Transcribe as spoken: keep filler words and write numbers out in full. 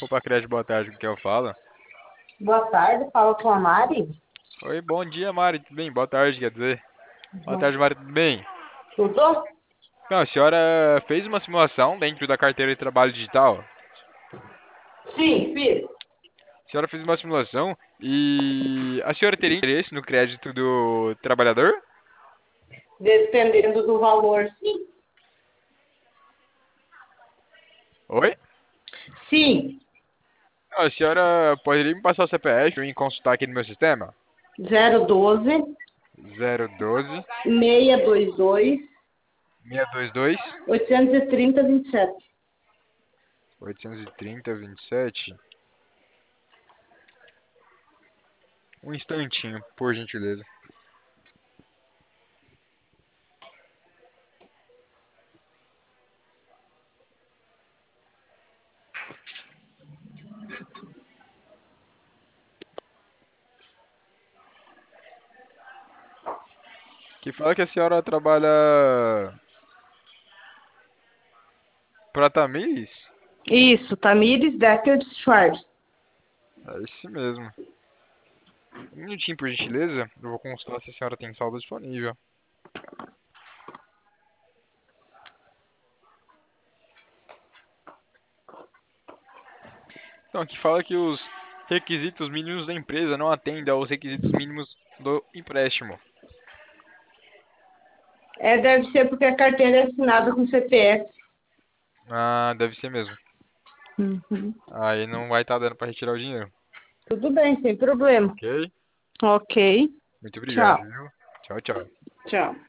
Opa, Crédito, boa tarde, com quem eu falo? Boa tarde, fala com a Mari. Oi, bom dia, Mari, tudo bem? Boa tarde, quer dizer. Boa tarde, Mari, tudo bem? Tudo? Não, a senhora fez uma simulação dentro da carteira de trabalho digital? Sim, fiz. A senhora fez uma simulação e a senhora teria interesse no crédito do trabalhador? Dependendo do valor, sim. Oi? Sim. Não, a senhora poderia me passar o C P F para eu ir consultar aqui no meu sistema? zero doze, Zero doze, seiscentos e vinte e dois, seiscentos e vinte e dois, oitocentos e trinta, vinte e sete. oitocentos e trinta, vinte e sete. Um instantinho, por gentileza. Que fala que a senhora trabalha para Tamires? Isso, Tamires Deckard Schwartz. É esse mesmo. Um minutinho, por gentileza. Eu vou consultar se a senhora tem saldo disponível. Então, aqui fala que os requisitos mínimos da empresa não atendem aos requisitos mínimos do empréstimo. É, deve ser porque a carteira é assinada com C P F. Ah, deve ser mesmo. Uhum. Aí não vai estar dando para retirar o dinheiro. Tudo bem, sem problema. Ok? Ok. Muito obrigado, Tchau. viu? Tchau, tchau. Tchau.